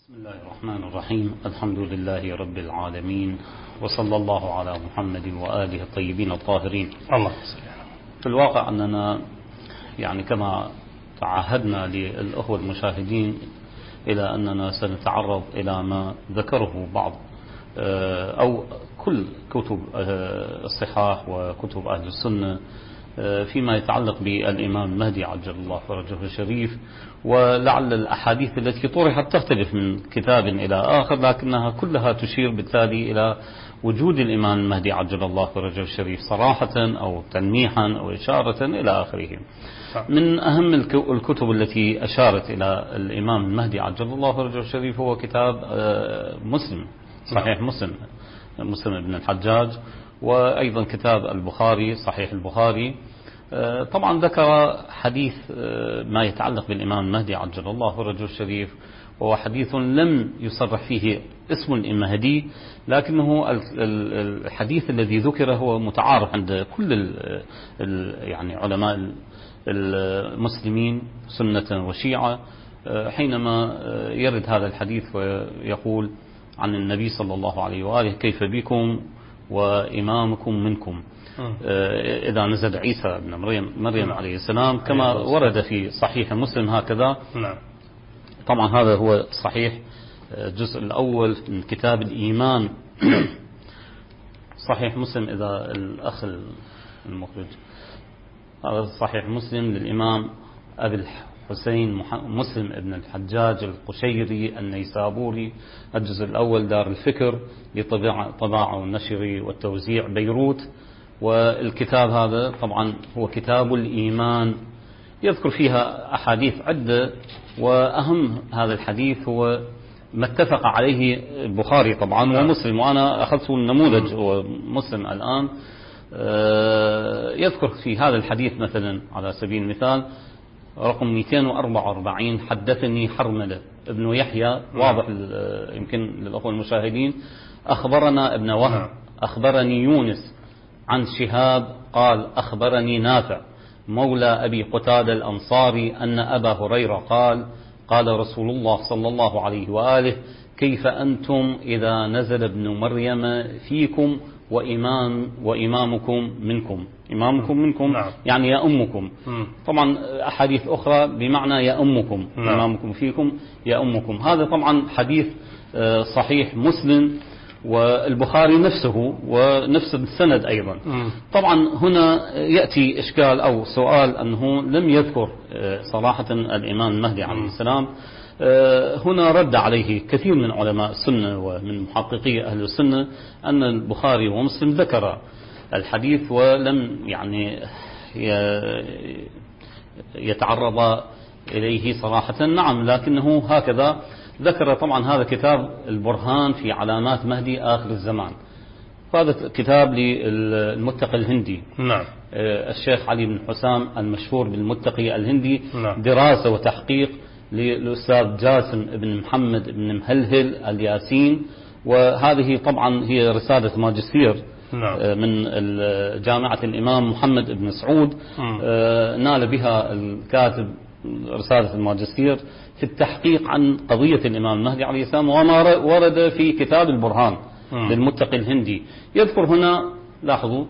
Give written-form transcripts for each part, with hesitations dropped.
بسم الله الرحمن الرحيم. الحمد لله رب العالمين، وصلى الله على محمد وآله الطيبين الطاهرين. الله. في الواقع أننا كما تعهدنا للأخوة المشاهدين إلى أننا سنتعرض إلى ما ذكره بعض أو كل كتب الصحاح وكتب أهل السنة فيما يتعلق بالإمام المهدي عجل الله فرجه الشريف، ولعل الأحاديث التي طرحت تختلف من كتاب إلى آخر، لكنها كلها تشير بالتالي إلى وجود الإمام المهدي عجل الله فرجه الشريف صراحة أو تلميحا أو إشارة إلى آخره. من أهم الكتب التي أشارت إلى الإمام المهدي عجل الله فرجه الشريف هو كتاب مسلم، صحيح مسلم ابن الحجاج، وأيضا كتاب البخاري صحيح البخاري. طبعا ذكر حديث ما يتعلق بالإمام المهدي عجل الله فرجه الشريف، وهو حديث لم يصرح فيه اسم المهدي، لكنه الحديث الذي ذكر هو متعارف عند كل علماء المسلمين سنة وشيعة، حينما يرد هذا الحديث ويقول عن النبي صلى الله عليه وآله: كيف بكم وإمامكم منكم، إذا نزل عيسى بن مريم عليه السلام، كما ورد في صحيح مسلم هكذا. طبعا هذا هو صحيح الجزء الأول من كتاب الإيمان صحيح مسلم، إذا الأخ المخرج، هذا صحيح مسلم للإمام أبي الحسين مسلم ابن الحجاج القشيري النيسابوري، الجزء الأول دار الفكر لطباعة والنشر والتوزيع بيروت. والكتاب هذا طبعا هو كتاب الإيمان، يذكر فيها أحاديث عدة، وأهم هذا الحديث هو ما اتفق عليه البخاري طبعا ومسلم، وأنا أخذت النموذج ومسلم الآن. يذكر في هذا الحديث مثلا على سبيل المثال رقم 244: حدثني حرملة ابن يحيى، واضح يمكن للأخوة المشاهدين: أخبرنا ابن وهب أخبرني يونس عن شهاب قال أخبرني نافع مولى أبي قتادة الأنصاري أن أبا هريرة قال: قال رسول الله صلى الله عليه وآله: كيف أنتم إذا نزل ابن مريم فيكم وإمامكم منكم. إمامكم منكم يعني يأمكم. طبعا أحاديث أخرى بمعنى يأمكم، إمامكم فيكم يأمكم. هذا طبعا حديث صحيح مسلم والبخاري نفسه ونفس السند أيضا. طبعا هنا يأتي إشكال أو سؤال أنه لم يذكر صراحة الإمام المهدي عليه السلام. هنا رد عليه كثير من علماء السنة ومن محققي أهل السنة أن البخاري ومسلم ذكر الحديث ولم يتعرض إليه صراحة. نعم، لكنه هكذا ذكر. طبعا هذا كتاب البرهان في علامات مهدي آخر الزمان، هذا كتاب للمتقي الهندي. الشيخ علي بن حسام المشهور بالمتقي الهندي. دراسة وتحقيق للأستاذ جاسم بن محمد بن مهلهل الياسين، وهذه طبعا هي رسالة ماجستير من جامعة الإمام محمد بن سعود. نال بها الكاتب رسالة الماجستير في التحقيق عن قضية الإمام المهدي عليه السلام وما ورد في كتاب البرهان للمتقي الهندي. يذكر هنا، لاحظوا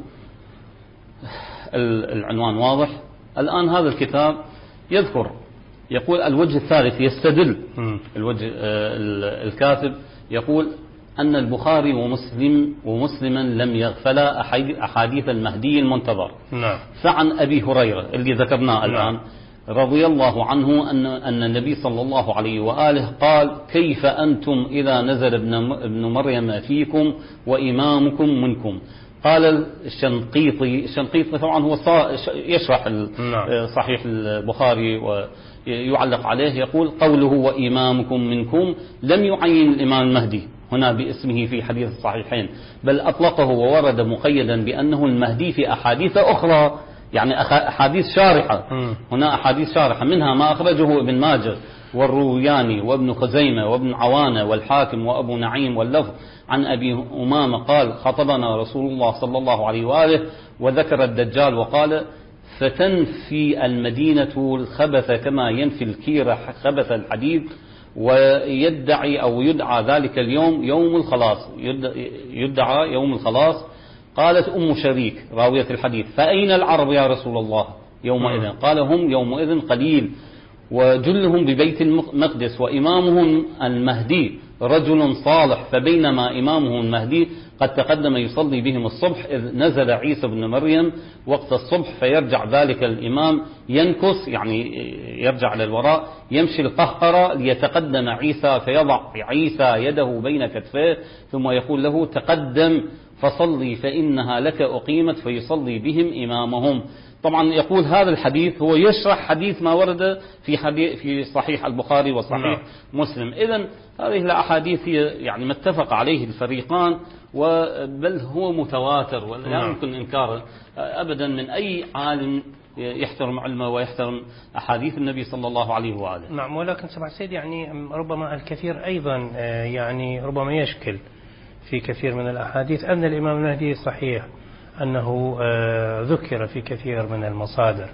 العنوان واضح الآن، هذا الكتاب يذكر يقول الوجه الثالث يستدل الوجه الكاتب يقول أن البخاري ومسلما لم يغفلا أحاديث المهدي المنتظر. فعن أبي هريرة اللي ذكرناه الآن رضي الله عنه أن النبي صلى الله عليه وآله قال: كيف أنتم إذا نزل ابن مريم فيكم وإمامكم منكم. قال الشنقيطي طبعا هو يشرح صحيح البخاري ويعلق عليه، يقول: قوله وإمامكم منكم لم يعين الإمام المهدي هنا باسمه في حديث الصحيحين، بل أطلقه وورد مقيدا بأنه المهدي في أحاديث أخرى، أحاديث شارحة. هنا أحاديث شارحة منها ما أخرجه ابن ماجه والروياني وابن خزيمة وابن عوانة والحاكم وأبو نعيم، واللفظ عن أبي أمامة قال: خطبنا رسول الله صلى الله عليه وآله وذكر الدجال وقال: فتنفي المدينة الخبث كما ينفي الكير خبث الحديد، ويدعي أو يدعى ذلك اليوم يوم الخلاص، يدعى يوم الخلاص. قالت أم شريك راوية الحديث: فأين العرب يا رسول الله يومئذ؟ قال: هم يومئذ قليل وجلهم ببيت المقدس وإمامهم المهدي رجل صالح، فبينما إمامهم المهدي قد تقدم يصلي بهم الصبح إذ نزل عيسى بن مريم وقت الصبح، فيرجع ذلك الإمام ينكس، يعني يرجع للوراء، يمشي القهقرة ليتقدم عيسى، فيضع عيسى يده بين كتفيه ثم يقول له: تقدم فصلي فإنها لك أقيمت، فيصلي بهم إمامهم. طبعا يقول هذا الحديث هو يشرح حديث ما ورد في صحيح البخاري وصحيح مسلم. إذن هذه الأحاديث هي يعني ما اتفق عليه الفريقان، بل هو متواتر ولا يمكن إنكاره أبدا من أي عالم يحترم علمه ويحترم أحاديث النبي صلى الله عليه وآله. نعم، ولكن سمع سيد يعني ربما الكثير أيضا يعني ربما يشكل في كثير من الأحاديث أن الإمام المهدي صحيح أنه ذكر في كثير من المصادر،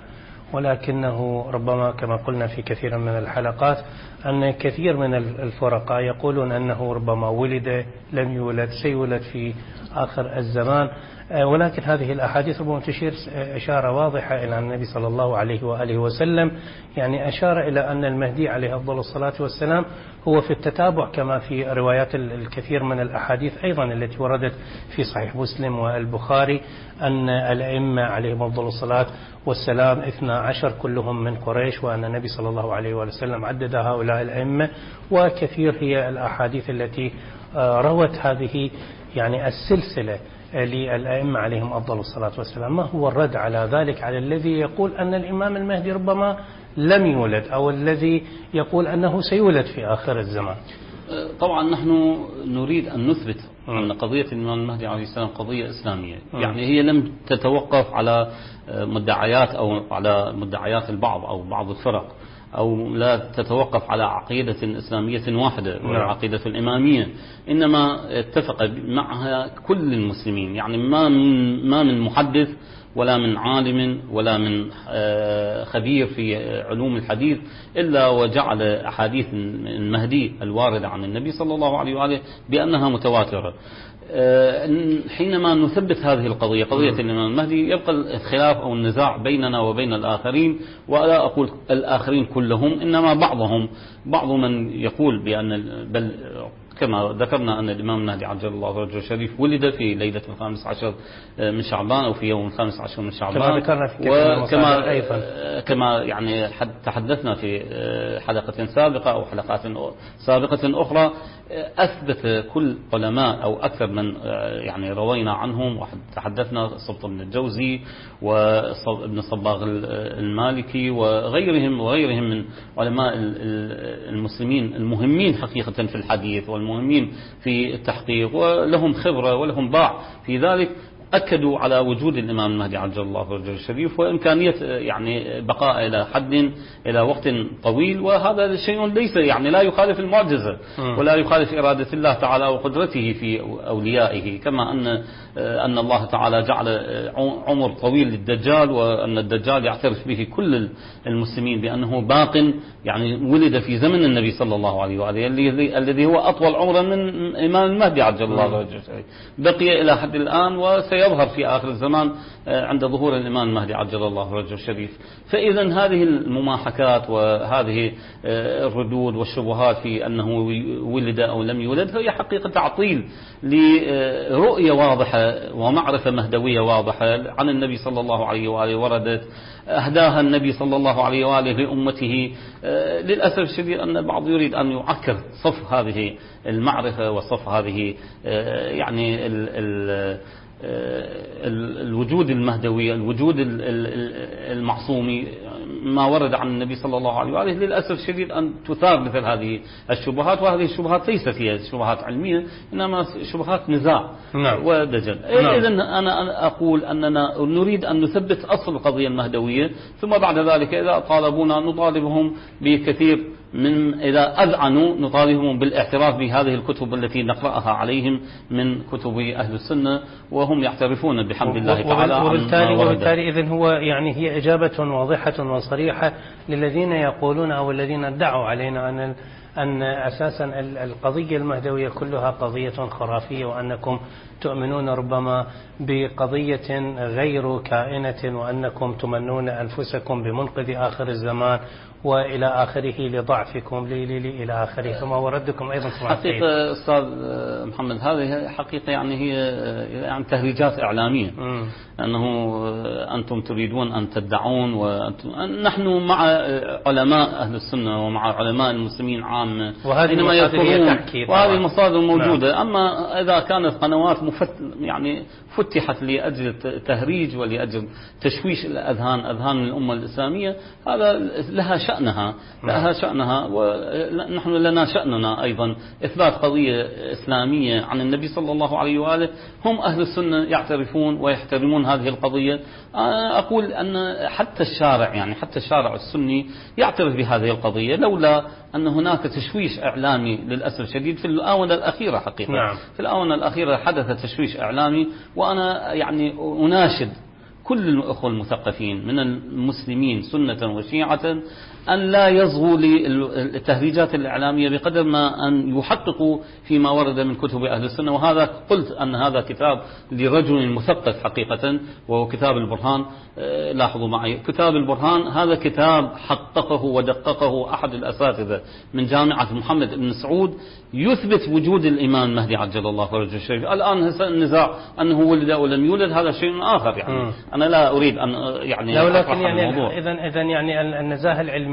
ولكنه ربما كما قلنا في كثير من الحلقات أن كثير من الفرقاء يقولون أنه ربما ولد لم يولد سيولد في آخر الزمان، ولكن هذه الأحاديث ربما تشير إشارة واضحة إلى النبي صلى الله عليه وآله وسلم، يعني أشار إلى أن المهدي عليه أفضل الصلاة والسلام هو في التتابع كما في روايات الكثير من الأحاديث أيضا التي وردت في صحيح مسلم والبخاري أن الأئمة عليهم أفضل الصلاة والسلام 12 كلهم من قريش، وأن النبي صلى الله عليه وسلم عدد هؤلاء الأئمة. وكثير هي الأحاديث التي روت هذه يعني السلسلة للأئمة عليهم أفضل الصلاة والسلام. ما هو الرد على ذلك، على الذي يقول أن الإمام المهدي ربما لم يولد، أو الذي يقول أنه سيولد في آخر الزمان؟ طبعا نحن نريد أن نثبت أن قضية الإمام المهدي عليه السلام قضية إسلامية، يعني هي لم تتوقف على مدعيات أو على مدعيات البعض أو بعض الفرق، أو لا تتوقف على عقيدة إسلامية واحدة والعقيدة الإمامية، إنما اتفق معها كل المسلمين، يعني ما من محدث ولا من عالم ولا من خبير في علوم الحديث إلا وجعل أحاديث المهدي الواردة عن النبي صلى الله عليه وآله بأنها متواترة. حينما نثبت هذه القضية، قضية الإمام المهدي، يبقى الخلاف أو النزاع بيننا وبين الآخرين، ولا أقول الآخرين كلهم، إنما بعض من يقول بأن بل كما ذكرنا أن الإمام المهدي عجل الله فرجه الشريف ولد في ليلة 15 من شعبان أو في يوم 15 من شعبان، كما ذكرنا في كما يعني تحدثنا في حلقة سابقة أو حلقات سابقة أخرى. أثبت كل علماء أو أكثر من يعني روينا عنهم وتحدثنا، سبط بن الجوزي وابن صباغ المالكي وغيرهم من علماء المسلمين المهمين حقيقة في الحديث والمهمين في التحقيق، ولهم خبرة ولهم باع في ذلك، أكدوا على وجود الإمام المهدي عجل الله فرجه الشريف وإمكانية يعني بقاء إلى وقت طويل. وهذا شيء ليس يعني لا يخالف المعجزة ولا يخالف إرادة الله تعالى وقدرته في أوليائه، كما أن الله تعالى جعل عمر طويل للدجال، وأن الدجال يعترف به كل المسلمين بأنه باق، يعني ولد في زمن النبي صلى الله عليه وآله الذي هو أطول عمرا من إمام المهدي عجل الله فرجه الشريف، بقي إلى حد الآن وسيظهر في آخر الزمان عند ظهور الإمام المهدي عجل الله فرجه الشريف. فإذا هذه المماحكات وهذه الردود والشبهات في أنه ولد أو لم يولد هي حقيقة تعطيل لرؤية واضحة ومعرفة مهدوية واضحة عن النبي صلى الله عليه وآله، وردت أهداها النبي صلى الله عليه وآله لأمته. للأسف الشديد أن البعض يريد أن يعكر صف هذه المعرفة وصف هذه يعني الوجود المهدوي، الوجود المعصومي، ما ورد عن النبي صلى الله عليه وآله. للأسف الشديد أن تثار مثل هذه الشبهات، وهذه الشبهات ليست هي شبهات علمية، إنما شبهات نزاع ودجل. إذن أنا أقول أننا نريد أن نثبت أصل القضية المهدوية، ثم بعد ذلك إذا طالبونا نطالبهم بكثير إذا أذعنوا نطالبهم بالاعتراف بهذه الكتب التي نقرأها عليهم من كتب أهل السنة، وهم يعترفون بحمد الله تعالى. وبالتالي إذن هو يعني هي إجابة واضحة وصريحة للذين يقولون أو الذين ادعوا علينا أن أن أساسا القضية المهدوية كلها قضية خرافية، وأنكم تؤمنون ربما بقضية غير كائنة، وأنكم تمنون أنفسكم بمنقذ آخر الزمان وإلى آخره لضعفكم إلى آخره. فما وردكم أيضا حقيقة أستاذ محمد، هذه حقيقة يعني هي يعني تهريجات إعلامية، أنه أنتم تريدون أن تدعون، نحن مع علماء أهل السنة ومع علماء المسلمين عامة، وهذه المصادر وهذه المصادر موجودة. نعم. أما إذا كانت قنوات يعني فتحت لأجل تهريج ولأجل تشويش أذهان الأمة الإسلامية، هذا لها شأنها، ونحن لنا شأننا أيضا إثبات قضية إسلامية عن النبي صلى الله عليه وآله. هم أهل السنة يعترفون ويحترمون هذه القضية. أقول أن حتى الشارع السني يعترف بهذه القضية، لولا أن هناك تشويش إعلامي للأسف الشديد في الآونة الأخيرة. حقيقة نعم. في الآونة الأخيرة حدث تشويش إعلامي، وأنا يعني أناشد كل الأخوة المثقفين من المسلمين سنة وشيعة أن لا يصغوا للتهريجات الإعلامية بقدر ما أن يحققوا فيما ورد من كتب أهل السنة. وهذا قلت أن هذا كتاب لرجل مثقف حقيقة، وهو كتاب البرهان. لاحظوا معي، كتاب البرهان هذا كتاب حققه ودققه أحد الأساتذة من جامعة محمد بن سعود، يثبت وجود الإمام المهدي عجل الله فرجه الشريف. الآن النزاع أنه ولد أو لم يولد هذا شيء آخر، يعني أنا لا أريد أن يعني أطرح الموضوع. إذن يعني النزاهة العلمية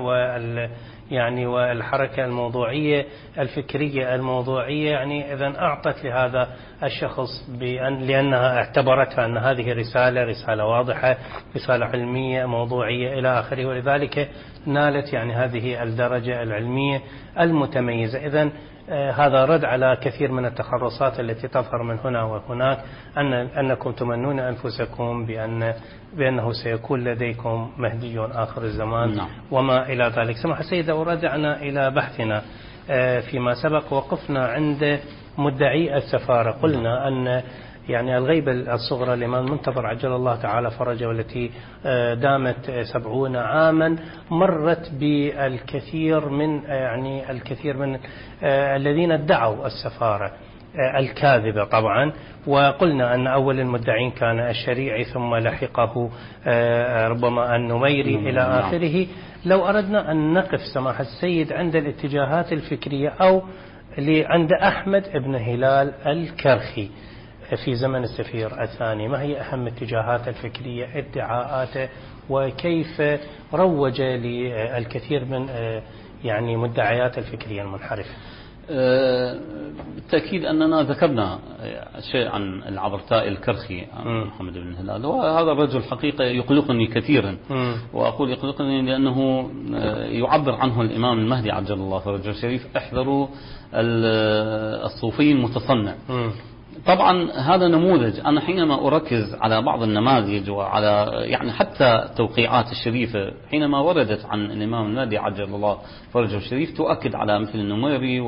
والحركة الموضوعية الفكرية الموضوعية يعني إذن أعطت لهذا الشخص لأنها اعتبرتها أن هذه رسالة واضحة، رسالة علمية موضوعية إلى آخره، ولذلك نالت يعني هذه الدرجة العلمية المتميزة. إذن هذا رد على كثير من التخرصات التي تظهر من هنا وهناك، أنكم تمنون أنفسكم بأنه سيكون لديكم مهدي آخر الزمان. نعم. وما إلى ذلك. سمح سيدة، ورجعنا إلى بحثنا فيما سبق، وقفنا عند مدعي السفارة. قلنا أن يعني الغيبة الصغرى لمن منتظر عجل الله تعالى فرجه، والتي دامت 70 عاما، مرت بالكثير من الذين ادعوا السفارة الكاذبة طبعا. وقلنا أن أول المدعين كان الشريعي، ثم لحقه ربما النميري إلى آخره. لو أردنا أن نقف سماحة السيد عند الاتجاهات الفكرية، أو عند أحمد بن هلال الكرخي في زمن السفير الثاني، ما هي أهم اتجاهات الفكرية، ادعاءاته، وكيف روج للكثير من يعني مدعيات الفكرية المنحرفة؟ بالتأكيد أننا ذكرنا شيء عن العبرتائي الكرخي محمد بن هلال، وهذا الرجل حقيقة يقلقني كثيرا. وأقول يقلقني لأنه يعبر عنه الإمام المهدي عجل الله فرجه الشريف: احذروا الصوفي المتصنع. طبعا هذا نموذج. أنا حينما أركز على بعض النماذج وعلى يعني حتى التوقيعات الشريفة حينما وردت عن الإمام المهدي عجل الله فرجه الشريف، تؤكد على مثل النميري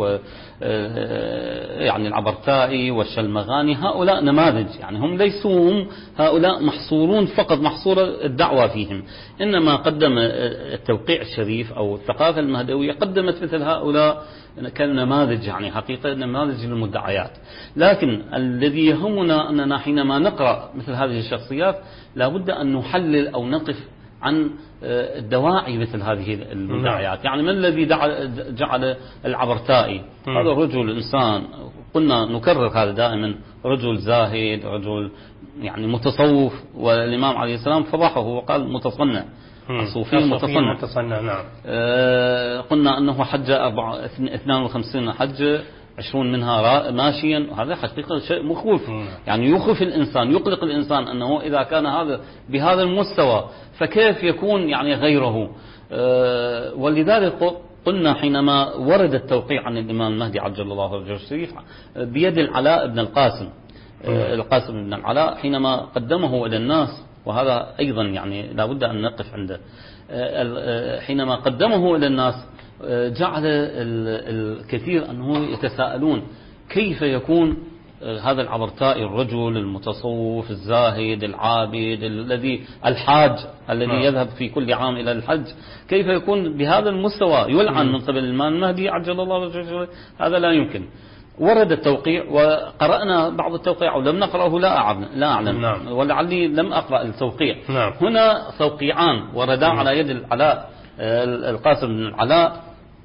يعني العبرتائي والشلمغاني. هؤلاء نماذج، يعني هم ليسوا هؤلاء محصورون فقط محصورة الدعوة فيهم، إنما قدم التوقيع الشريف أو الثقافة المهدوية قدمت مثل هؤلاء كنماذج، يعني حقيقة نماذج للمدعيات. لكن الذي يهمنا أننا حينما نقرأ مثل هذه الشخصيات لابد أن نحلل أو نقف عن الدواعي مثل هذه المدعيات. يعني من الذي جعل العبرتائي هذا الرجل إنسان، قلنا نكرر هذا دائما، رجل زاهد، رجل يعني متصوف، والإمام عليه السلام فضحه وقال متصنع، الصوفي متصنع. نعم. قلنا أنه حج 52 حجة، 20 منها ماشيا. هذا حقيقة شيء مخوف، يعني يخوف الإنسان، يقلق الإنسان أنه إذا كان هذا بهذا المستوى فكيف يكون يعني غيره. ولذلك قلنا حينما ورد التوقيع عن الإمام المهدي عجل الله فرجه الشريف بيد العلاء بن القاسم بن العلاء، حينما قدمه إلى الناس، وهذا أيضا يعني لابد أن نقف عنده، حينما قدمه إلى الناس جعل الكثير أنه يتساءلون كيف يكون هذا العبرتائي الرجل المتصوف الزاهد العابد الحاج الذي يذهب في كل عام إلى الحج، كيف يكون بهذا المستوى يلعن من قبل الإمام المهدي عجل الله وجهه؟ هذا لا يمكن. ورد التوقيع وقرأنا بعض التوقيع ولم نقرأه، لا أعلم ولعلي لم أقرأ التوقيع. هنا توقيعان وردا على يد العلاء القاسم بن العلاء،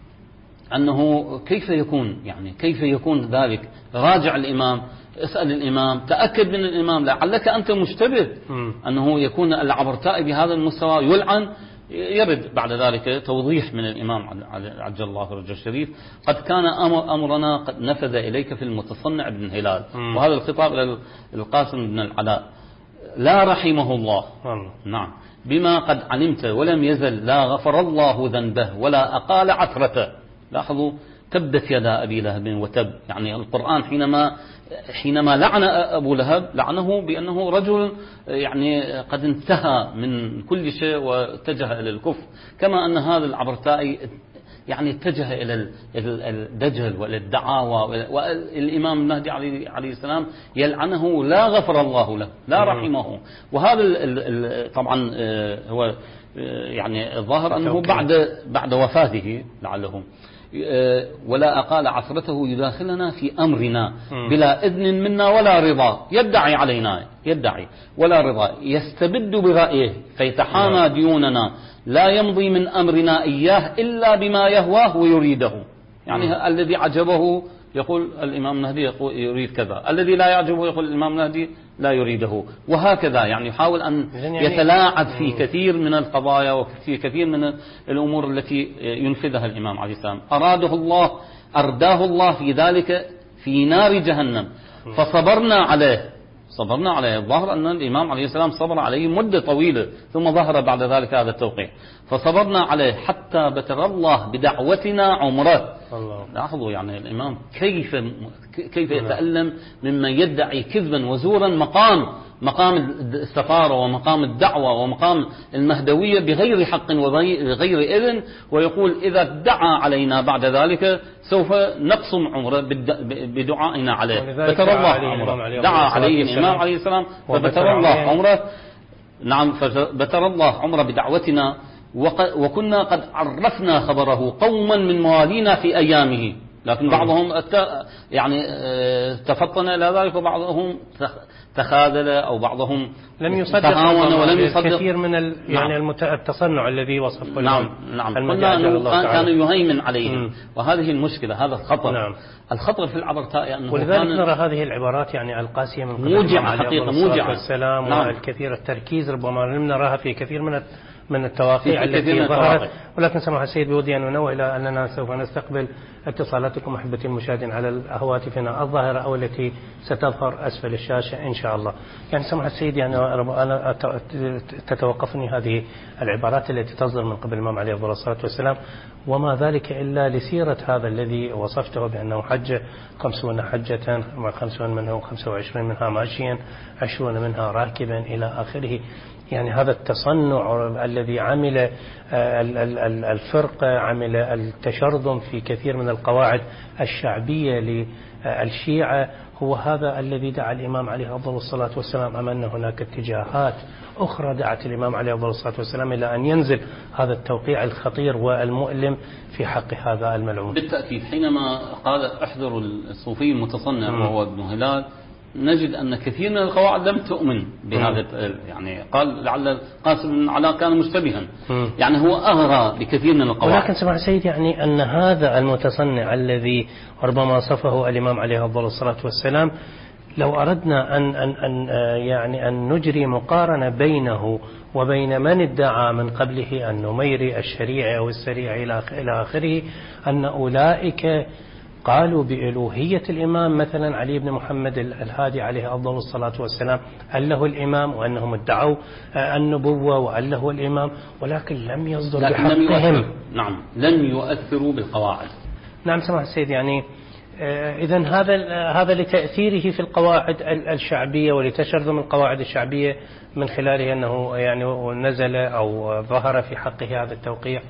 أنه كيف يكون ذلك؟ راجع الإمام، اسأل الإمام، تأكد من الإمام، لعلك أنت مشتبه أنه يكون العبرتائي بهذا المستوى يلعن. يرد بعد ذلك توضيح من الإمام عجل الله فرجه الشريف: قد كان أمرنا قد نفذ إليك في المتصنع بن هلال. وهذا الخطاب إلى القاسم بن العلاء: لا رحمه الله، نعم، بما قد علمت ولم يزل لا غفر الله ذنبه ولا أقال عثرته. لاحظوا: تبت يدا أبي لهب وتب. يعني القرآن حينما لعن أبو لهب لعنه بأنه رجل يعني قد انتهى من كل شيء واتجه إلى الكفر، كما أن هذا العبرتائي يعني اتجه إلى الدجل وإلى الدعاوى، والإمام المهدي عليه السلام يلعنه لا غفر الله له لا رحمه. وهذا طبعا هو يعني الظاهر أنه بعد وفاته لعله. ولا أقال عثرته يداخلنا في أمرنا بلا إذن منا ولا رضا، يدعي علينا، يدعي ولا رضا، يستبد برأيه فيتحامى ديوننا، لا يمضي من أمرنا إياه إلا بما يهواه ويريده. يعني الذي عجبه يقول الإمام المهدي يريد كذا، الذي لا يعجبه يقول الإمام المهدي لا يريده، وهكذا. يعني يحاول أن يتلاعب في كثير من القضايا وفي كثير من الأمور التي ينفذها الإمام عليه السلام. أرداه الله في ذلك في نار جهنم، فصبرنا عليه. الظاهر أن الإمام عليه السلام صبر عليه مدة طويلة، ثم ظهر بعد ذلك هذا التوقيع. فصبرنا عليه حتى بتر الله بدعوتنا عمره. لاحظوا يعني الإمام كيف يتألم ممن يدعي كذبا وزورا مقام السفارة ومقام الدعوة ومقام المهدوية بغير حق وغير إذن، ويقول إذا ادعى علينا بعد ذلك سوف نقسم عمره بدعائنا عليه. بتر الله عمره، دعا عليه الإمام عليه السلام فبتر الله عمره. نعم، فبتر الله عمره بدعوتنا، وكنا قد عرفنا خبره قوما من موالينا في أيامه. لكن بعضهم يعني تفطن إلى ذلك، وبعضهم تخاذل، أو بعضهم لم يصدق ولم يصدق كثير من يعني التصنع الذي وصفه. نعم قلنا أنه كان يهيمن عليهم، وهذه المشكلة، هذا الخطر. الخطر في العبرتائي أنه ولذلك نرى هذه العبارات يعني القاسية من موجعة حقيقة، موجعة والسلام. والكثير التركيز ربما لم نراها في كثير من التواقيع التي ظهرت. ولكن سمح السيد بودي أن ننوه إلى أننا سوف نستقبل اتصالاتكم أحبتي المشاهدين على هواتفنا الظاهرة أو التي ستظهر أسفل الشاشة إن شاء الله. يعني سمح السيد، يعني أنا تتوقفني هذه العبارات التي تصدر من قبل الإمام عليه الصلاة والسلام، وما ذلك إلا لسيرة هذا الذي وصفته بأنه حج 50 حجة، 50 منهم 25 منها ماشيا، 20 منها راكبا إلى آخره. يعني هذا التصنع الذي عمل الفرقة، عمل التشرذم في كثير من القواعد الشعبية للشيعة، هو هذا الذي دعا الإمام عليه أفضل الصلاة والسلام. أم أن هناك اتجاهات أخرى دعت الإمام عليه أفضل الصلاة والسلام إلى أن ينزل هذا التوقيع الخطير والمؤلم في حق هذا الملعون؟ بالتأكيد. حينما قال احذروا الصوفي المتصنع وهو ابن هلال، نجد أن كثير من القواعد لم تؤمن بهذا. يعني قال لعل القاسم بن العلاء كان مشتبها، يعني هو أغرى بكثير من القواعد. ولكن سمع سيدي، يعني أن هذا المتصنع الذي ربما صفه الإمام عليه أفضل الصلاة والسلام، لو أردنا أن نجري مقارنة بينه وبين من ادعى من قبله أن نميري الشريعة أو السريع إلى آخره، أن أولئك قالوا بألوهية الإمام، مثلا علي بن محمد الهادي عليه أفضل الصلاة والسلام، أن له الإمام، وأنهم ادعوا النبوة وأن له الإمام، ولكن لم يصدر بحقهم. نعم، لم يؤثروا بالقواعد. نعم سمح السيد، يعني إذن هذا لتأثيره في القواعد الشعبية ولتشرذم القواعد الشعبية من خلاله أنه يعني نزل أو ظهر في حقه هذا التوقيع.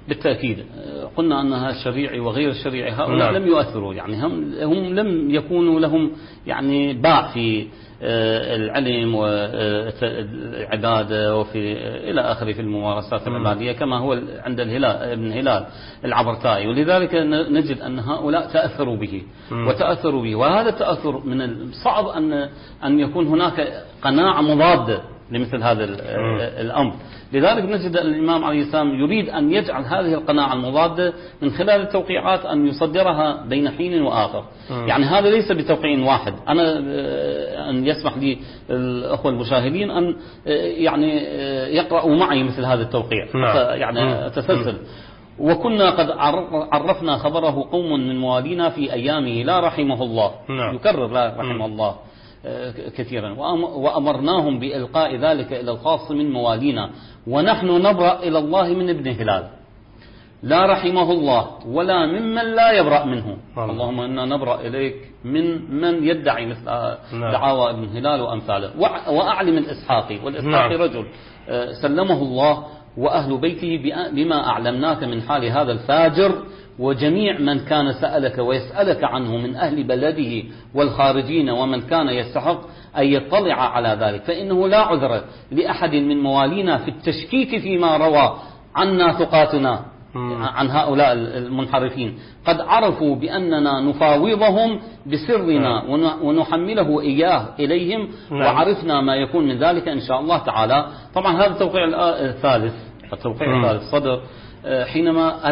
بالتأكيد قلنا أنها الشريعي وغير الشريعي هؤلاء لم يؤثروا، يعني هم لم يكونوا لهم يعني باع في العلم والعبادة وفي إلى آخره في الممارسات العبادية كما هو عند ابن هلال العبرتائي، ولذلك نجد أن هؤلاء تأثروا به وتأثروا به، وهذا التأثر من الصعب أن يكون هناك قناعة مضادة لمثل هذا الأمر. لذلك نجد الإمام عليه السلام يريد أن يجعل هذه القناعة المضادة من خلال التوقيعات أن يصدرها بين حين وآخر. يعني هذا ليس بتوقيع واحد، أنا أن يسمح لي الأخوة المشاهدين أن يعني يقرأوا معي مثل هذا التوقيع يعني أتسلسل. وكنا قد عرفنا خبره قوم من موالينا في أيامه لا رحمه الله، يكرر لا رحمه الله كثيرا، وأمرناهم بإلقاء ذلك إلى الخاص من موالينا، ونحن نبرأ إلى الله من ابن هلال لا رحمه الله ولا ممن لا يبرأ منه. اللهم إنا نبرأ إليك من يدعي مثل دعاوى ابن هلال وأمثاله. وأعلم الإسحاقي، والإسحاقي رجل سلمه الله وأهل بيته بما أعلمناك من حال هذا الفاجر، وجميع من كان سألك ويسألك عنه من أهل بلده والخارجين ومن كان يستحق أن يطلع على ذلك، فإنه لا عذر لأحد من موالينا في التشكيك فيما روى عنا ثقاتنا عن هؤلاء المنحرفين. قد عرفوا بأننا نفاوضهم بسرنا ونحمله إياه إليهم، وعرفنا ما يكون من ذلك إن شاء الله تعالى. طبعا هذا التوقيع الثالث صدر حينما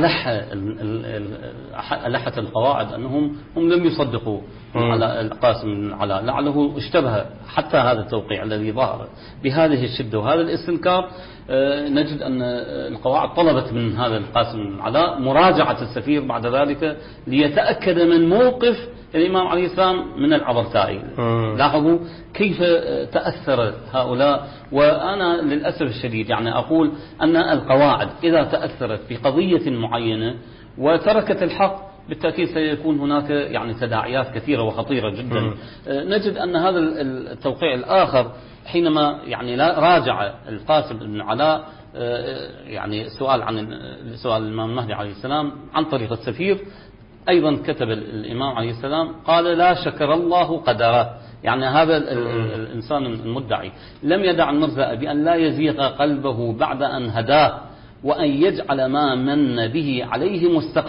ألحت القواعد أنهم لم يصدقوا على القاسم بن العلاء، لعله اشتبه حتى هذا التوقيع الذي ظهر بهذه الشدة وهذا الاستنكار. نجد أن القواعد طلبت من هذا القاسم بن العلاء مراجعة السفير بعد ذلك ليتأكد من موقف الإمام عليه السلام من العبرتائي. لاحظوا كيف تأثر هؤلاء. وأنا للأسف الشديد يعني أقول أن القواعد إذا تأثرت بقضية معينة وتركت الحق بالتأكيد سيكون هناك يعني تداعيات كثيرة وخطيرة جدا. نجد أن هذا التوقيع الآخر حينما يعني راجع القاسم بن العلاء يعني سؤال الإمام المهدي عليه السلام عن طريق السفير، أيضا كتب الإمام عليه السلام قال لا شكر الله قدره. يعني هذا الإنسان المدعي لم يدع المرزا بأن لا يزيغ قلبه بعد أن هداه، وأن يجعل ما من به عليه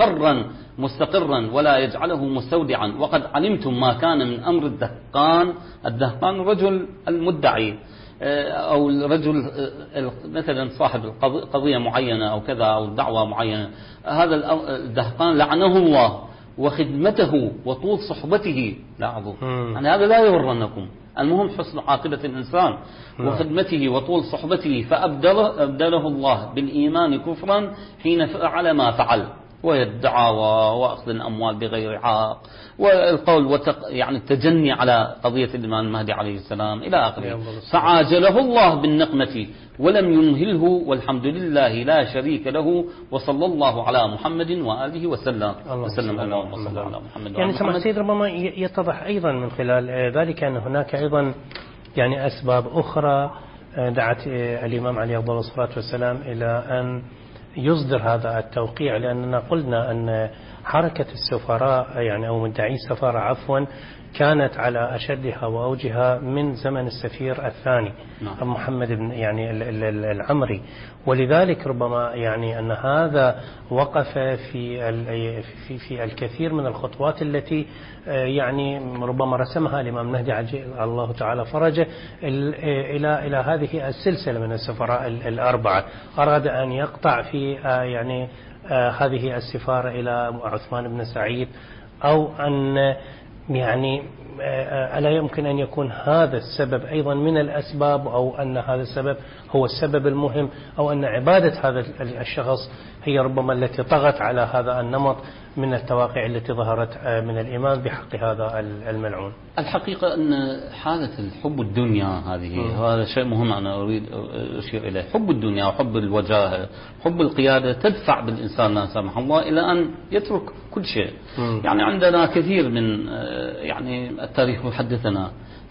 مستقرا ولا يجعله مستودعا. وقد علمتم ما كان من أمر الدهقان رجل المدعي أو الرجل مثلا صاحب قضية معينة أو كذا أو دعوة معينة. هذا الدهقان لعنه الله وخدمته وطول صحبته. لاحظوا يعني هذا لا يغرنكم، المهم حسن عاقبة الإنسان وخدمته وطول صحبته، فأبدله الله بالإيمان كفرا حين فعل ما فعل، وهي الدعاوى وأخذ الأموال بغير حق والقول يعني التجني على قضية الإمام المهدي عليه السلام إلى آخره. فعاجله الله بالنقمة ولم يمهله، والحمد لله لا شريك له، وصلى الله على محمد وآله وسلم. اللهم صل على محمد. يعني سمع سيد ربما يتضح أيضا من خلال ذلك أن هناك أيضا يعني أسباب أخرى دعت الإمام عليه أفضل الصلاة والسلام إلى أن يصدر هذا التوقيع، لأننا قلنا أن حركة السفراء يعني أو مدعي السفارة عفوا كانت على أشدها وأوجها من زمن السفير الثاني محمد بن يعني العمري، ولذلك ربما يعني أن هذا وقف في الكثير من الخطوات التي يعني ربما رسمها الإمام المهدي عجل الله تعالى فرجه إلى هذه السلسلة من السفراء الأربعة. أراد أن يقطع في يعني هذه السفارة إلى عثمان بن سعيد، أو أن يعني ألا يمكن أن يكون هذا السبب أيضا من الأسباب، أو أن هذا السبب هو السبب المهم، أو أن عبادة هذا الشخص هي ربما التي طغت على هذا النمط من التواقع التي ظهرت من الإمام بحق هذا الملعون. الحقيقة أن حالة الحب الدنيا هذا شيء مهم أنا أريد أشير إليه. حب الدنيا وحب الوجاهة حب القيادة تدفع بالإنسان لا سمح الله إلى أن يترك كل شيء. يعني عندنا كثير من يعني التاريخ يحدثنا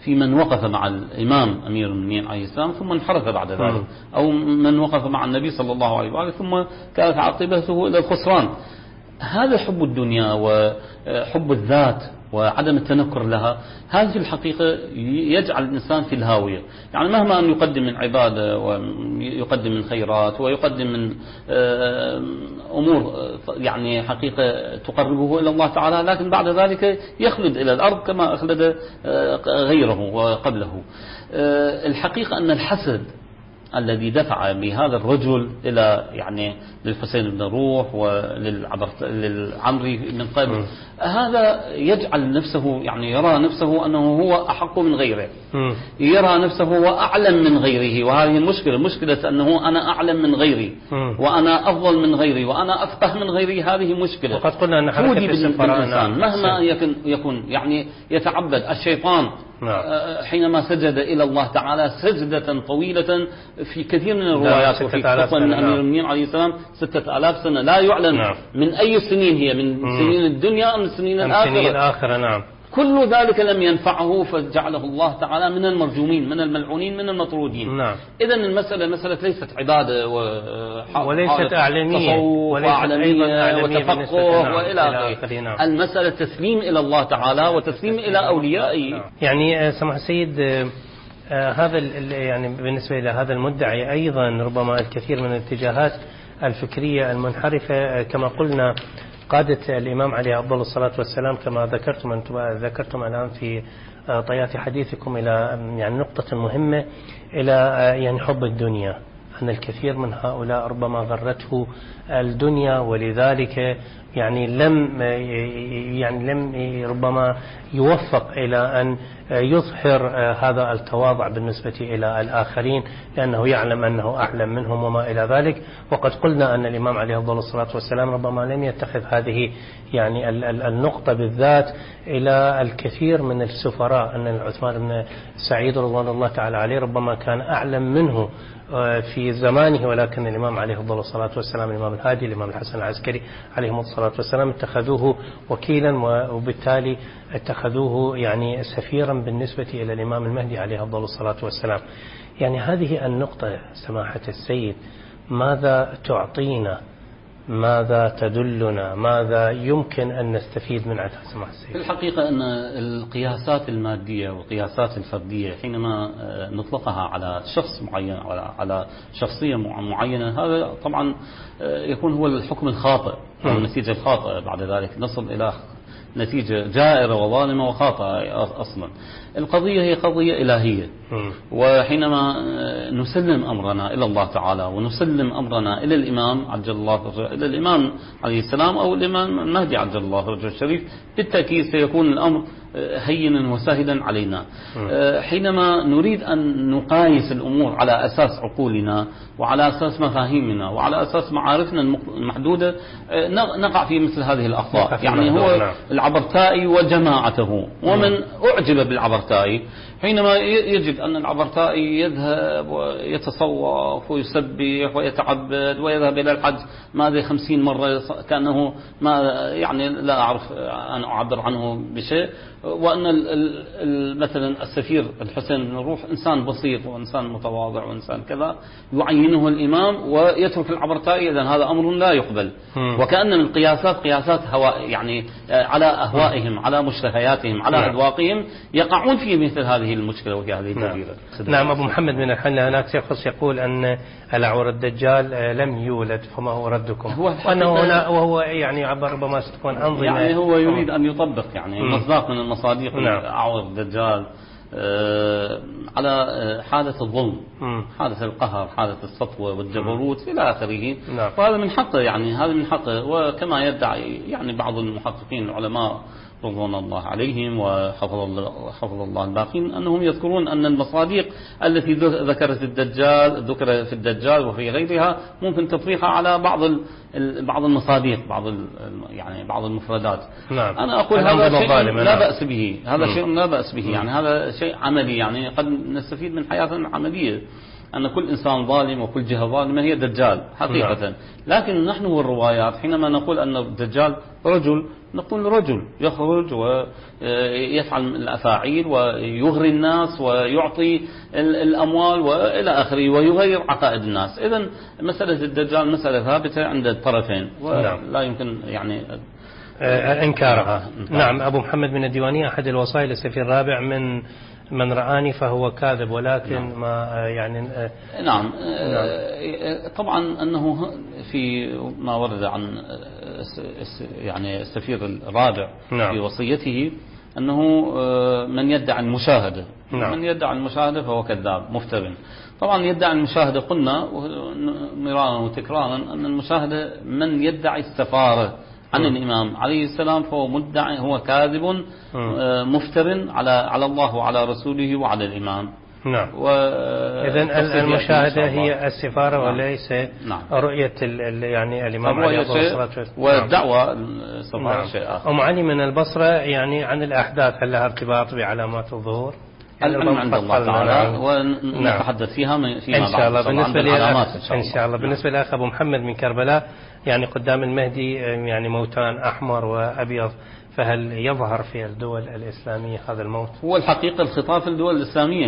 في من وقف مع الإمام أمير المؤمنين عليه السلام ثم انحرف بعد ذلك، أو من وقف مع النبي صلى الله عليه وآله ثم كانت عاقبته إلى الخسران. هذا حب الدنيا وحب الذات وعدم التنكر لها، هذا في الحقيقة يجعل الإنسان في الهاوية. يعني مهما أن يقدم من عبادة ويقدم من خيرات ويقدم من أمور يعني حقيقة تقربه إلى الله تعالى، لكن بعد ذلك يخلد إلى الأرض كما أخلد غيره وقبله. الحقيقة أن الحسد الذي دفع بهذا الرجل إلى يعني للحسين بن روح وللعمري من قبل، هذا يجعل نفسه يعني يرى نفسه أنه هو أحق من غيره، يرى نفسه هو أعلم من غيره. وهذه المشكلة، مشكلة أنه أنا أعلم من غيري وأنا أفضل من غيري وأنا أفقه من غيري، هذه مشكلة. وقد قلنا أن حركة السفراء مهما يكون يعني يتعبد الشيطان حينما سجد إلى الله تعالى سجدة طويلة في كثير من الروايات، وفي قصة من أمير المؤمنين عليه السلام 6000 سنة، لا يعلم من أي سنين هي، من سنين الدنيا أم من سنين الآخرة. نعم. كل ذلك لم ينفعه فجعله الله تعالى من المرجومين، من الملعونين، من المطرودين. نعم. إذن المسألة مسألة ليست عبادة وليست أعلمية وتفقه وإلى آخره. المسألة تسليم إلى الله تعالى وتسليم إلى أوليائه. يعني سمح السيد، هذا يعني بالنسبة إلى هذا المدعي أيضا ربما الكثير من الاتجاهات الفكرية المنحرفة كما قلنا قادت الإمام عليه أفضل الصلاة والسلام كما ذكرتم الآن في طيات حديثكم إلى يعني نقطة مهمة، إلى يعني حب الدنيا. أن الكثير من هؤلاء ربما غرته الدنيا، ولذلك يعني لم ربما يوفق إلى أن يظهر هذا التواضع بالنسبة إلى الآخرين، لأنه يعلم أنه أعلم منهم وما إلى ذلك. وقد قلنا أن الإمام عليه أفضل الصلاة والسلام ربما لم يتخذ هذه يعني النقطة بالذات إلى الكثير من السفراء، أن عثمان بن سعيد رضوان الله تعالى عليه ربما كان أعلم منه في زمانه، ولكن الإمام عليه أفضل الصلاة والسلام، الإمام الهادي، الإمام الحسن العسكري عليهم الصلاة والسلام اتخذوه وكيلا، وبالتالي اتخذوه يعني سفيرا بالنسبة إلى الإمام المهدي عليه أفضل الصلاة والسلام. يعني هذه النقطة سماحة السيد ماذا تعطينا، ماذا تدلنا، ماذا يمكن أن نستفيد من عدها سماحة السيد؟ في الحقيقة أن القياسات المادية والقياسات الفردية حينما نطلقها على شخص معين أو على شخصية معينة، هذا طبعا يكون هو الحكم الخاطئ أو النتيجة الخاطئة. بعد ذلك نصل إلى نتيجة جائرة وظالمة وخاطئة. أصلا القضية هي قضية إلهية، وحينما نسلم أمرنا إلى الله تعالى ونسلم أمرنا إلى الإمام عجل الله إلى الإمام عليه السلام أو الإمام المهدي عجل الله فرجه الشريف، بالتأكيد سيكون الأمر هينا وسهلا علينا. حينما نريد أن نقايس الأمور على أساس عقولنا وعلى أساس مفاهيمنا وعلى أساس معارفنا المحدودة نقع في مثل هذه الأخطاء. يعني هو العبرتائي وجماعته، ومن أعجب بالعبرتائي حينما يجد أن العبرتائي يذهب ويتصوف ويسبح ويتعبد ويذهب إلى الحج 50 مرة كأنه ما يعني لا أعرف أن أعبر عنه بشيء، وأن مثلا السفير الحسين بن روح إنسان بسيط وإنسان متواضع وإنسان كذا يعينه الإمام ويترك العبرتائي، إذن هذا أمر لا يقبل. وكأن القياسات قياسات هواء، يعني على أهوائهم، على مشتهياتهم، على أذواقهم، يقعون في مثل هذه المشكلة وهي هذه الدائرة. نعم. أبو محمد من الحنة هناك شخص يقول أن الأعور الدجال لم يولد، فما هو ردكم؟ وأنه هنا وهو يعني ربما ستكون أنظمة، يعني هو يريد أن يطبق يعني مصداق من المصادق الأعور الدجال على حالة الظلم، حالة القهر، حالة السطوة والجبروت إلى آخره. وهذا من حقه، يعني هذا من حقه. وكما يدعي يعني بعض المحققين العلماء رضوان الله عليهم وحفظ الله الباقين أنهم يذكرون أن المصادق التي ذكرت ذكر في الدجال وفي غيرها ممكن تطبيقها على بعض المصادق، يعني بعض المفردات. أنا أقول هذا شيء لا بأس به، هذا شيء لا بأس به، يعني هذا شيء عملي، يعني قد نستفيد من حياتنا عملية. أن كل إنسان ظالم وكل جهة ظالمة هي دجال حقيقة. لكن نحن والروايات حينما نقول أن الدجال رجل، نقول رجل يخرج ويفعل الأفاعيل ويغري الناس ويعطي الأموال وإلى آخره ويغير عقائد الناس. إذن مسألة الدجال مسألة ثابتة عند الطرفين ولا يمكن يعني إنكارها. نعم. أبو محمد من الديوانية: أحد الوصايا للسفير الرابع: من رآني فهو كاذب، ولكن ما يعني نعم. طبعا أنه في ما ورد عن يعني السفير الرابع في وصيته أنه من يدعي المشاهدة، من يدعي المشاهدة فهو كذاب مفتر. طبعا يدعي المشاهدة قلنا مرارا وتكرارا أن المشاهدة من يدعي السفارة عن الإمام عليه السلام فهو مدعي، هو كاذب مفتر على الله وعلى رسوله وعلى الإمام. نعم. إذن المشاهدة هي السفارة وليس رؤية يعني الإمام عليه الصلاة والسلام. والدعوة السفارة شيء آخر. أم علي من البصرة يعني عن الأحداث هل لها ارتباط بعلامات الظهور؟ العلم عند الله تعالى ونتحدث فيها فيما إن شاء الله. إن شاء الله. بالنسبة لأخ أبو محمد من كربلاء: يعني قدام المهدي يعني موتان أحمر وأبيض، فهل يظهر في الدول الإسلامية هذا الموت؟ هو الحقيقة الخطاب في الدول الإسلامية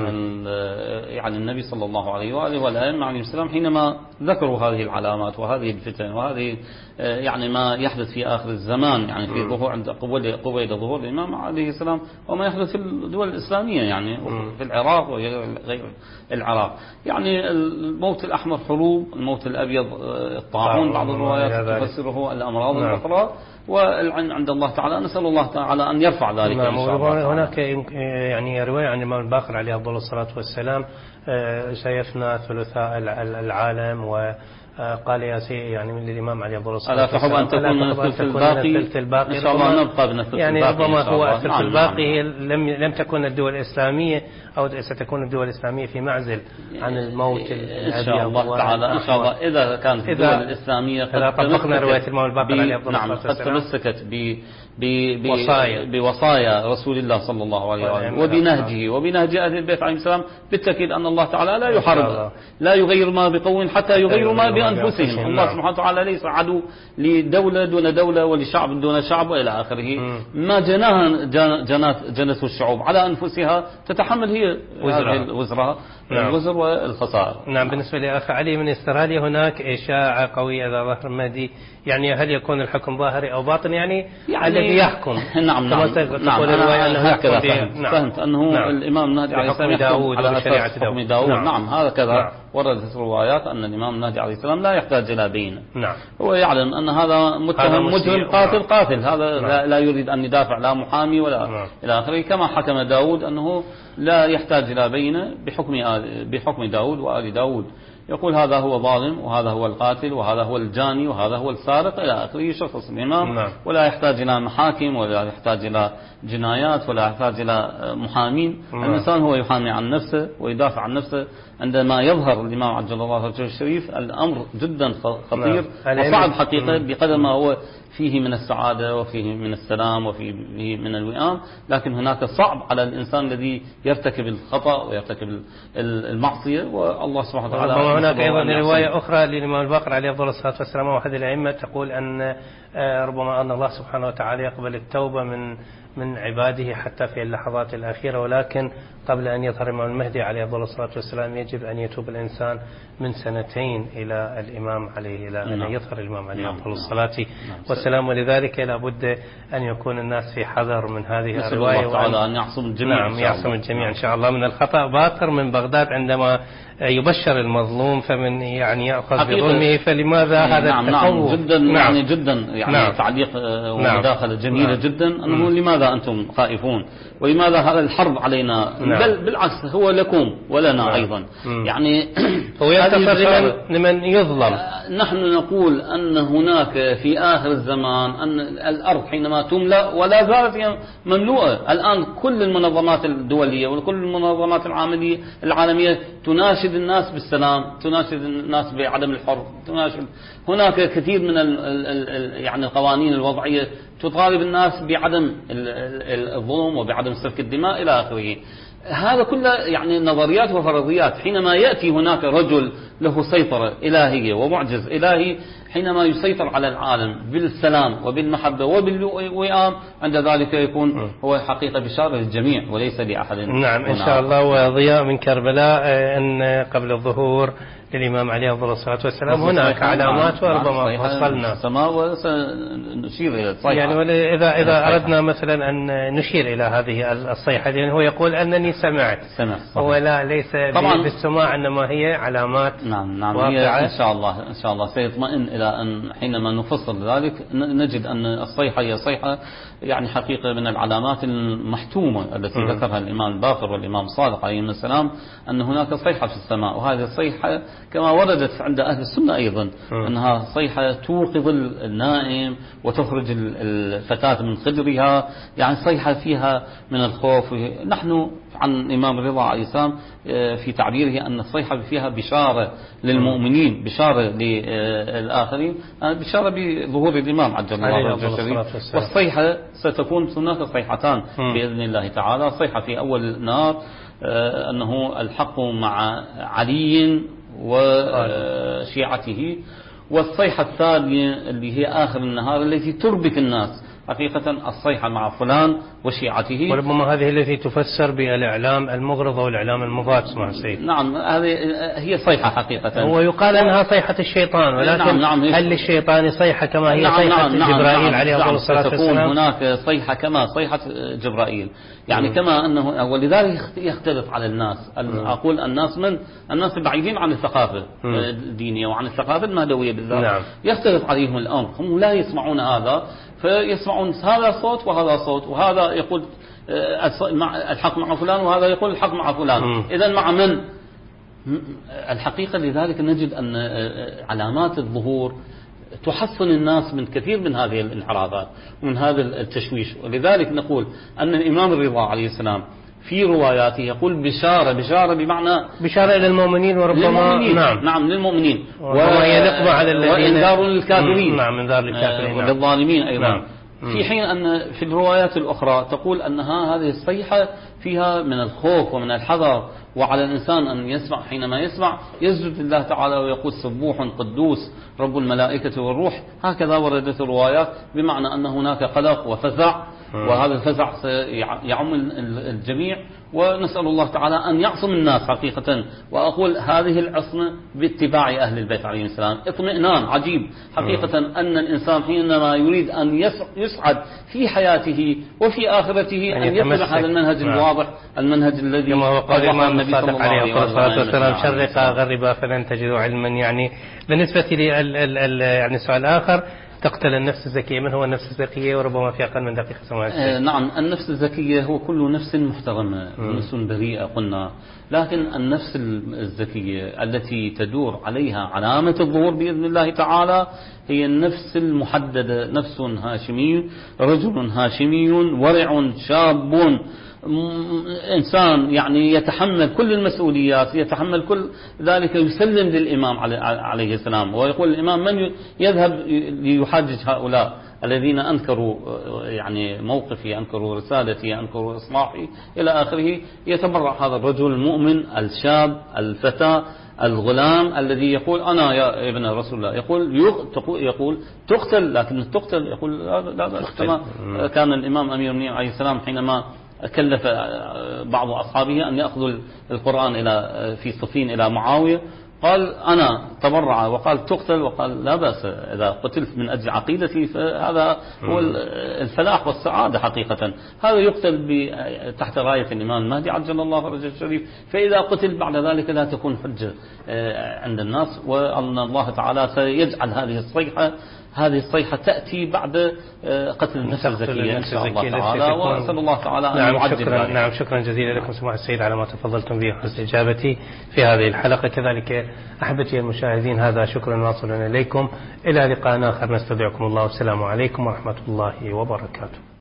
يعني النبي صلى الله عليه وآله والأئمة عليه السلام حينما ذكروا هذه العلامات وهذه الفتن وهذه يعني ما يحدث في آخر الزمان، يعني في ظهور عند قبيل ظهور الإمام عليه السلام، وما يحدث في الدول الإسلامية يعني في العراق وغير العراق. يعني الموت الأحمر حروب، الموت الأبيض الطاعون، بعض الروايات تفسره الأمراض الأخرى، والعلم عند الله تعالى. نسأل الله تعالى أن يرفع ذلك إن شاء الله. هناك يعني رواية عن الإمام الباقر عليه أفضل الصلاة والسلام: سيفنى ثلثاء العالم، وقال يا سيدي يعني من الإمام عليه أفضل الصلاة والسلام: ألا تحب أن تكون الثلث الباقي؟ إن شاء الله نبقى من الثلث الباقي. يعني ربما هو الثلث الباقي لم تكن الدول الإسلامية أو ستكون الدول الإسلامية في معزل عن الموت إن شاء الله تعالى. إن شاء الله إذا كانت الدول الإسلامية قد طبقنا رواية الإمام الباقر عليه أفضل الصلاة والسلام، قد تمسكت بوصايا رسول الله صلى الله عليه وآله وبنهج أهل البيت عليه السلام، بالتأكيد أن الله تعالى لا يحارب، لا يغير ما بقوم حتى يغيروا ما بأنفسهم. الله سبحانه وتعالى ليس عدو لدولة دون دولة ولشعب دون شعب وإلى آخره. ما جنته الشعوب على أنفسها تتحمل هي وزرها، الوزر والخسائر. نعم. بالنسبة لأخ علي من استراليا: هناك إشاعة قوية إذا ظهر المهدي، يعني هل يكون الحكم ظاهري أو باطني؟ يعني الذي يحكم. نعم. هكذا فهمت أنه الإمام المهدي عليه السلام يحكم على أساس حكم داود. نعم هكذا وردت الروايات أن الإمام المهدي عليه السلام لا يحتاج إلى بينة. هو يعلم أن هذا متهم مجرم قاتل هذا لا يريد أن يدافع لا محامي ولا إلى آخره، كما حكم داود أنه لا يحتاج إلى بينة بحكم داود وآل داود. يقول هذا هو ظالم وهذا هو القاتل وهذا هو الجاني وهذا هو السارق إلى آخره، يشخص الإمام ولا يحتاج إلى محاكم ولا يحتاج إلى جنايات ولا يحتاج إلى محامين. الإنسان هو يحامي عن نفسه ويدافع عن نفسه. عندما يظهر الإمام عجل الله وجهه الشريف الأمر جدا خطير وصعب حقيقة، بقدر ما هو فيه من السعادة وفيه من السلام وفيه من الوئام، لكن هناك صعب على الإنسان الذي يرتكب الخطأ ويرتكب المعصية، والله سبحانه وتعالى. وهناك أيضا رواية أخرى للإمام الباقر عليه أفضل الصلاة والسلام وأحد الأئمة تقول أن ربما أن الله سبحانه وتعالى يقبل التوبة من عباده حتى في اللحظات الأخيرة، ولكن قبل أن يظهر الإمام المهدي عليه أفضل الصلاة والسلام يجب أن يتوب الإنسان من 2 إلى الإمام عليه، إلى أن يظهر الإمام عليه أفضل الصلاة والسلام. ولذلك لابد أن يكون الناس في حذر من هذه الرواية، الله تعالى أن يعصم الجميع. نعم يعصم الجميع إن شاء الله من الخطأ. باقر من بغداد: عندما يبشر المظلوم فمن يعني يأخذ بظلمه، فلماذا هذا التخوف؟ جدا تعليق ومداخلة جميلة جدا، أنه لماذا أنتم خائفون ولماذا هذا الحرب علينا؟ بل بالعكس هو لكم ولنا أيضا. يعني هو ينتصر لمن يظلم. نحن نقول أن هناك في آخر الزمان أن الأرض حينما تملأ ولا زالت هي مملوءة. الآن كل المنظمات الدولية وكل المنظمات العالمية تناشد الناس بالسلام، تناشد الناس بعدم الحرب، هناك كثير من يعني القوانين الوضعية تطالب الناس بعدم الظلم وبعدم سفك الدماء إلى آخره. هذا كله يعني نظريات وفرضيات. حينما يأتي هناك رجل له سيطرة إلهية ومعجز إلهي، حينما يسيطر على العالم بالسلام وبالمحبة وبالوئام، عند ذلك يكون هو حقيقة بشارة للجميع وليس لأحد. نعم إن شاء الله. وضياء من كربلاء أن قبل الظهور للإمام عليه أفضل الصلاة والسلام هناك علامات وربما وصلنا السماء وسنشير إلى الصيحة. يعني إذا أردنا مثلا أن نشير إلى هذه الصيحة، لأن هو يقول أنني سمعت. هو ليس بالسماع، إنما هي علامات. نعم هي إن شاء الله سيطمئن إلى أن حينما نفصل ذلك نجد أن الصيحة هي صيحة يعني حقيقة من العلامات المحتومة التي ذكرها الإمام الباقر والإمام الصادق عليهم السلام، أن هناك صيحة في السماء. وهذه الصيحة كما وردت عند أهل السنة أيضا أنها صيحة توقظ النائم وتخرج الفتاة من خدرها، يعني صيحة فيها من الخوف. نحن عن الإمام الرضا عليه السلام في تعبيره أن الصيحة فيها بشارة للمؤمنين، بشارة للآخرين، بشارة بظهور الإمام عجل الله وجهه. والصيحة ستكون هناك صيحتان بإذن الله تعالى. صيحة في أول النار أنه الحق مع علي وشيعته، والصيحة الثانية اللي هي آخر النهار التي تربك الناس حقيقة الصيحة مع فلان وشيعته. وربما هذه التي تفسر بالإعلام المغرض أو الإعلام المضاد. اسمها السيد. نعم هذه هي صيحة حقيقة. هو يقال أنها صيحة الشيطان، ولكن هل للشيطان صيحة كما هي صيحة جبرائيل عليه أفضل الصلاة والسلام؟ ستكون هناك صيحة كما صيحة جبرائيل، يعني كما أنه، ولذلك يختلف على الناس. أقول الناس بعيدين عن الثقافة الدينية وعن الثقافة المهدوية بالذات. يختلف عليهم الأمر، هم لا يسمعون هذا، فيسمعون هذا صوت وهذا صوت، وهذا يقول الحق مع فلان وهذا يقول الحق مع فلان. إذن مع من؟ الحقيقة لذلك نجد أن علامات الظهور تحصن الناس من كثير من هذه الانحرافات ومن هذا التشويش. ولذلك نقول أن الإمام الرضا عليه السلام في رواياته يقول بشارة بمعنى بشارة إلى المؤمنين، وربما نعم للمؤمنين، وهي نقمة على الذين، وإنذار للكافرين، إنذار للكافرين وللظالمين أيضا. في حين أن في الروايات الأخرى تقول أنها هذه الصيحة فيها من الخوف ومن الحذر، وعلى الإنسان أن يسمع، حينما يسمع يسجد لله تعالى ويقول سبوح قدوس رب الملائكة والروح. هكذا وردت الروايات، بمعنى أن هناك قلق وفزع، وهذا الفزع سيعم الجميع، ونسأل الله تعالى أن يعصم الناس حقيقة. وأقول هذه العصمة باتباع أهل البيت عليهم السلام اطمئنان عجيب حقيقة، أن الإنسان حينما يريد أن يسعد في حياته وفي آخرته أن يتبع هذا المنهج الواضح، المنهج الذي كما هو قال الإمام الصادق عليه الصلاة والسلام شرقا غربا فلن تجدوا علما. يعني بالنسبة لي يعني سؤال آخر، تقتل النفس الزكية، من هو النفس الزكية؟ وربما في أقل من دقيقة سمعت. نعم النفس الزكية هو كل نفس محترمة، نفس بريئة قلنا، لكن النفس الزكية التي تدور عليها علامة الظهور بإذن الله تعالى هي النفس المحددة، نفس هاشمي، رجل هاشمي ورع شاب، إنسان يعني يتحمل كل المسؤوليات، يتحمل كل ذلك، يسلم للإمام عليه السلام. ويقول الإمام من يذهب ليحاجج هؤلاء الذين أنكروا يعني موقفي، أنكروا رسالتي، أنكروا إصلاحي إلى آخره. يتبرع هذا الرجل المؤمن الشاب الفتى الغلام الذي يقول أنا يا ابن رسول الله، يقول تقتل، لكن تقتل يقول لا كما كان الإمام أمير المؤمنين عليه السلام حينما كلف بعض أصحابه أن يأخذوا القرآن في صفين إلى معاوية، قال أنا تبرع وقال تقتل، وقال لا بأس إذا قتلت من أجل عقيدتي فهذا هو الفلاح والسعادة حقيقة. هذا يقتل تحت راية الإمام المهدي عجل الله فرجه الشريف، فإذا قتل بعد ذلك لا تكون حجة عند الناس، وأن الله تعالى سيجعل هذه الصيحة تأتي بعد قتل النفس الزكية إن شاء الله تعالى، وأسأل الله تعالى أن يعجل ذلك. نعم شكرا جزيلا لكم سماحة السيد على ما تفضلتم به وحسن إجابتي في هذه الحلقة. كذلك أحبتي المشاهدين هذا شكرا واصل إليكم، إلى لقاء آخر نستودعكم الله، والسلام عليكم ورحمة الله وبركاته.